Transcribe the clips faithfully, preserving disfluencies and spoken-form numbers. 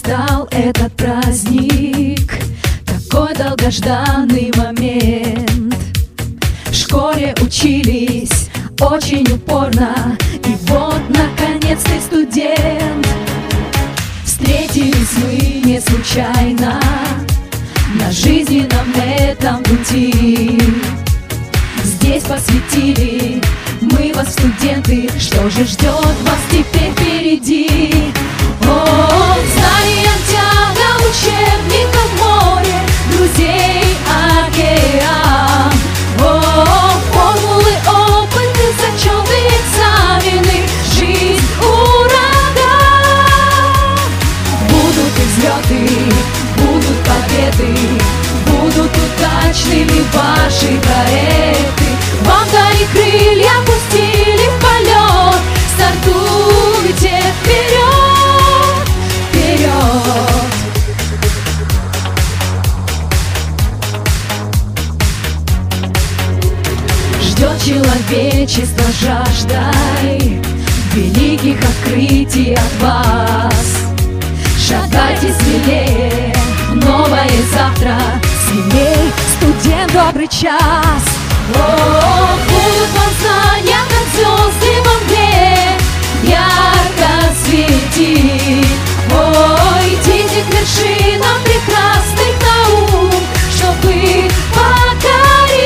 настал этот праздник, такой долгожданный момент. В школе учились очень упорно, и вот наконец ты студент. Встретились мы не случайно на жизненном этом пути. Здесь посвятили мы вас, студенты, что же ждет вас теперь впереди? О, знаниям тяга, учебников море, друзей океан. О, формулы, опыты, зачеты, экзамены, жизнь ураган. Будут и взлеты, будут победы, будут удачными ваши проекты. Вам дали крылья, пустили в полет, стартуйте вперед, вперед. Ждет человечество жаждой великих открытий от вас. Шагайте смелее в новое завтра, смелей, студент, добрый час. О, будут вам знания, как звезды во мгле, ярко светить. О, идите к вершинам прекрасных наук, чтобы покорить.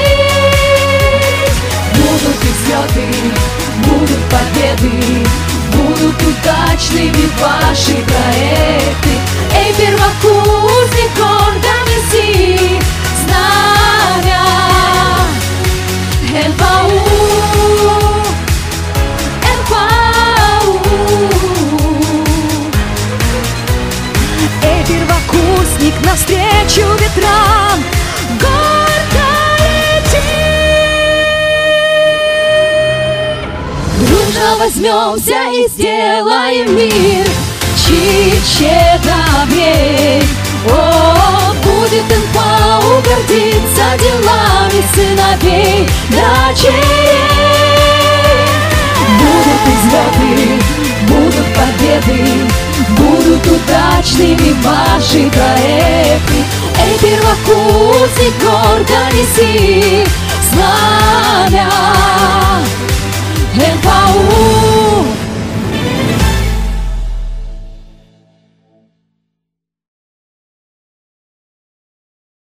Будут и взлеты, будут победы, будут удачными ваши проекты. Эй, первокурсник, гордо неси знамя эн пэ у, эн пэ у. Эй, первокурсник, навстречу ветрам гордо лети. Дружно возьмемся и сделаем мир чище, добрей. О, будет эн пэ у гордиться делами сыновей, дочерей. Будут взлеты, будут победы, будут удачными ваши проекты. Эй, первокурсник, гордо неси